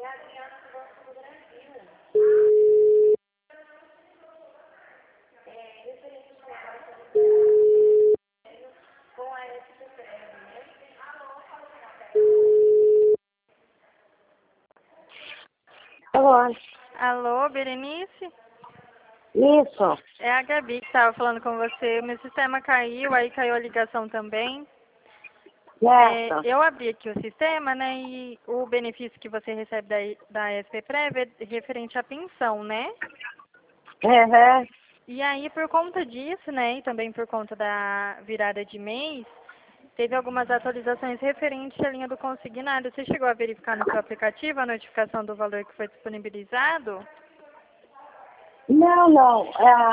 Alô? Alô, Berenice? Isso. É a Gabi que estava falando com você. O meu sistema caiu, aí caiu a ligação também. Certo. Eu abri aqui o sistema, né, e o benefício que você recebe da SP-Prev é referente à pensão, né? Uhum. E aí, por conta disso, né, e também por conta da virada de mês, teve algumas atualizações referentes à linha do consignado. Você chegou a verificar no seu aplicativo a notificação do valor que foi disponibilizado? Não.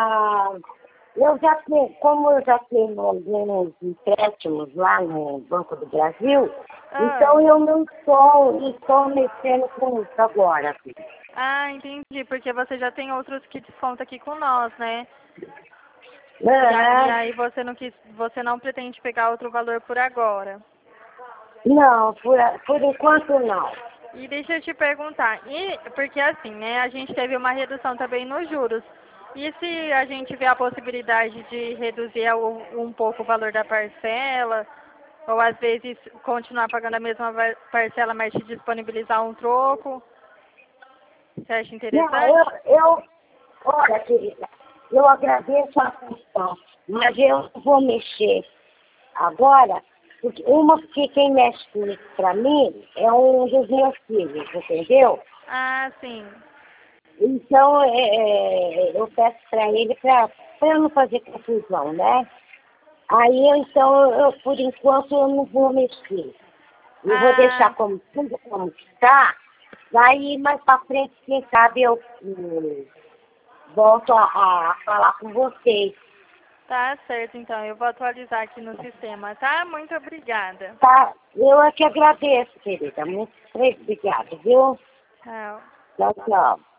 Como eu já tenho alguns empréstimos lá no Banco do Brasil, então eu não estou mexendo com isso agora. Ah, entendi, porque você já tem outros que desconta aqui com nós, né? Uhum. E aí você não pretende pegar outro valor por agora. Não, por enquanto não. E deixa eu te perguntar, porque assim, né, a gente teve uma redução também nos juros. E se a gente vê a possibilidade de reduzir um pouco o valor da parcela, ou às vezes continuar pagando a mesma parcela, mas te disponibilizar um troco, você acha interessante? Não, olha, querida, eu agradeço a atenção, mas eu não vou mexer agora, porque quem mexe com isso para mim é um dos meus filhos, entendeu? Ah, sim. Então, eu peço para ele para não fazer confusão, né? Aí, então, por enquanto, eu não vou mexer. Eu vou deixar tudo como está. Daí, mais para frente, quem sabe eu volto a falar com vocês. Tá certo, então. Eu vou atualizar aqui no sistema, tá? Muito obrigada. Tá? Eu é que agradeço, querida. Muito obrigada, viu? Tchau. Tchau, tchau.